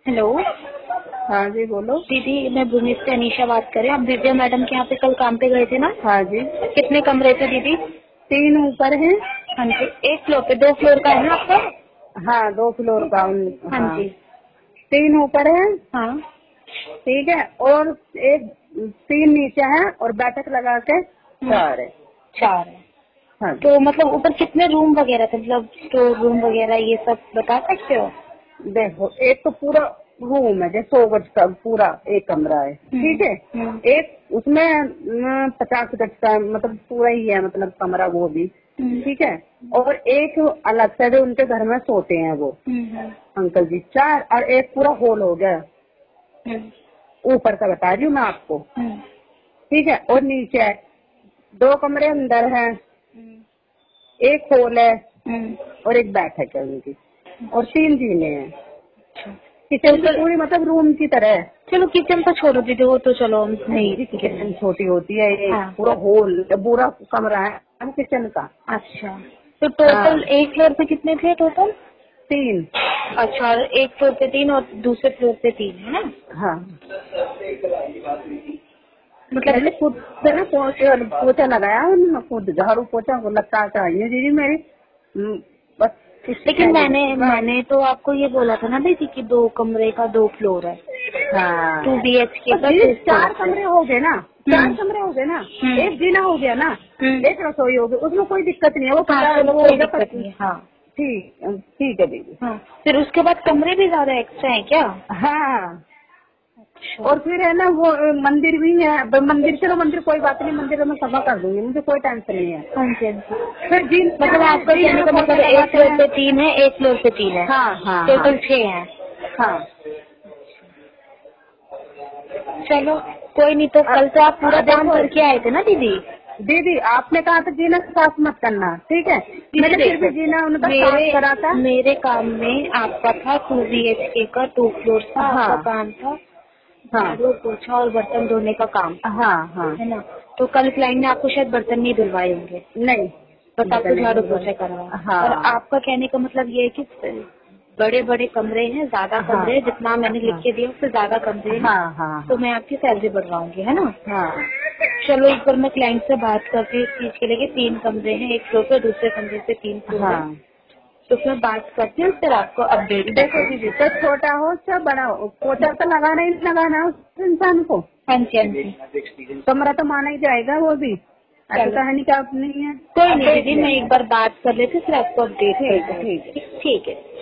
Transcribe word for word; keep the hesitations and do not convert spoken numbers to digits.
Hello. हाँ जी बोलो। दीदी मैं भूमि से अनीशा बात कर रही हूँ। आप दिव्या मैडम के यहाँ पे कल काम पे गए थे ना? हाँ जी। कितने कमरे थे दीदी? तीन ऊपर हैं। हाँ जी। एक फ्लोर पे, दो फ्लोर का है ना आपका? हाँ दो फ्लोर का। हाँ हाँ जी। तीन ऊपर है। हाँ ठीक है, और एक तीन नीचे है और बैठक लगा के चार है। चार है। हाँ जी। तो मतलब ऊपर कितने रूम वगैरह थे, मतलब स्टोर रूम वगैरह ये सब बता सकते हो? देखो एक तो पूरा रूम है, जैसे सौ गज का पूरा एक कमरा है। ठीक है, हम्म, एक उसमें न, पचास गज का मतलब पूरा ही है, मतलब कमरा वो भी। हम्म, ठीक है, और एक अलग से जो उनके घर में सोते हैं वो हम्म, अंकल जी, चार। और एक पूरा हॉल हो गया हम्म, ऊपर का, बता रही हूँ मैं आपको। हम्म, ठीक है, और नीचे है, दो कमरे अंदर हैं, हम्म, एक हॉल है हम्म। और एक बैठक है उनकी, और तीन जीने हैं। किचन तो टोटल, पूरी मतलब रूम की तरह है। चलो किचन तो छोड़ो दीदी, वो तो चलो हम नहीं जी किचन गिनेंगे। छोटी होती है, ये हाँ। पूरा हॉल पूरा कमरा है किचन का। अच्छा, तो हाँ टोटल एक फ्लोर पे कितने थे टोटल? तीन। अच्छा, एक फ्लोर पे तीन और दूसरे फ्लोर पे तीन है ना? हाँ मतलब मैंने खुद से ना पोछा पोछा लगाया, मैं खुद झाड़ू पोछा वो लगता चाहिए दीदी मेरी। हम्म, बस कुछ लेकिन है नहीं मैंने बस। मैंने तो आपको ये बोला था ना दीदी कि दो कमरे का दो फ्लोर है, हाँ टू बी एच के तो का दीदी टू चार फ्लोर है। कमरे हो गए ना, चार हम्म, कमरे हो गए ना, हम्म, एक जीना हो गया ना, हम्म। एक रसोई हो गई, उसमें कोई दिक्कत नहीं है। वो हाँ पता चलो वो हो कोई गया दिक्कत पच्चीस। नहीं है। हाँ ठीक ठीक है दीदी। हाँ। फिर उसके बाद कमरे भी ज्यादा एक्स्ट्रा है क्या? हाँ अच्छा। और फिर है ना वो अ, मंदिर भी है। ब- मंदिर चलो मंदिर कोई बात नहीं, मंदिर में सफा कर दूंगी, मुझे कोई टेंशन नहीं है। हाँ जी, हाँ जी। फिर जीन मतलब आपका जीन कहने में का पोछा मतलब एक लगाते फ्लोर हैं। पे तीन है, एक फ्लोर पे तीन है, हाँ हाँ हाँ टोटल छह है। हाँ। चलो कोई नहीं, तो अ- कल तो आप पूरा अ, काम देखो करके आए थे ना दीदी? दीदी, आपने कहा था जीना साफ मत करना, ठीक है, दीदी मैंने फिर देखो, भी जीना उनका मेरे साफ करा था। मेरे काम में आपका था टू बी एच के का टू फ्लोर था, हाँ आपका काम था हाँ झाड़ू पोछा और बर्तन धोने का काम, हाँ हाँ। है ना? तो कल क्लाइंट ने आपको शायद बर्तन नहीं धुलवाए होंगे, नहीं बस आपको बताने झाड़ू दीदी। पोछा करवाया। और हाँ आपका कहने का मतलब ये है कि बड़े बड़े कमरे हैं, ज्यादा हाँ कमरे हैं, जितना मैंने लिख हाँ के दिया उससे ज्यादा कमरे हैं, हाँ हाँ तो हाँ मैं आपकी सैलरी बढ़वाऊंगी, है ना? हाँ चलो एक बार मैं क्लाइंट से बात करती हूँ इस चीज के लिए कि तीन कमरे हैं, एक फ्लोर पे, दूसरे कमरे पे तीन फ्लोर है, हाँ। तो फिर बात करती हूँ, फिर आपको अपडेट देखो करती दीदी, हूँ। तो छोटा हो चाहे बड़ा हो, पोछा तो लगाना ही लगाना है उस इंसान को। हाँ जी, हाँ जी। कमरा तो माना ही जाएगा वो भी, ऐसा चलो तो है नहीं कि आप नहीं है। कोई अब नहीं देख दीदी, मैं लेना। एक बार बात कर लेती हूँ, फिर आपको अपडेट कर ठीक है ठीक है। दूँगी। ठीक है।